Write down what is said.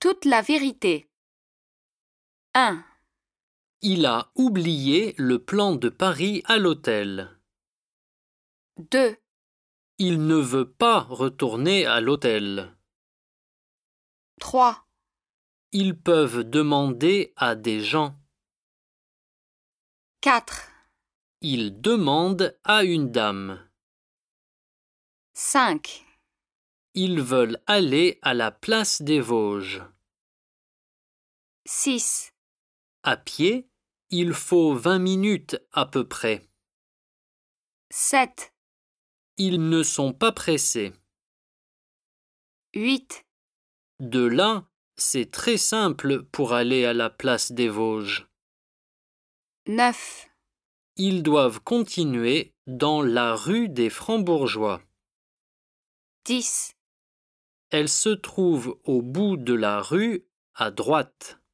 toute la vérité. 1, Il a oublié le plan de Paris à l'hôtel. 2, Il ne veut pas retourner à l'hôtel. 3, Ils peuvent demander à des gens. 4, Ils demandent à une dame. 5, Ils veulent aller à la place des Vosges. 6, À pied, il faut 20 minutes à peu près. 7, Ils ne sont pas pressés. 8, De là, c'est très simple pour aller à la place des Vosges. 9, Ils doivent continuer dans la rue des Francs-Bourgeois. 10. Elle se trouve au bout de la rue, à droite.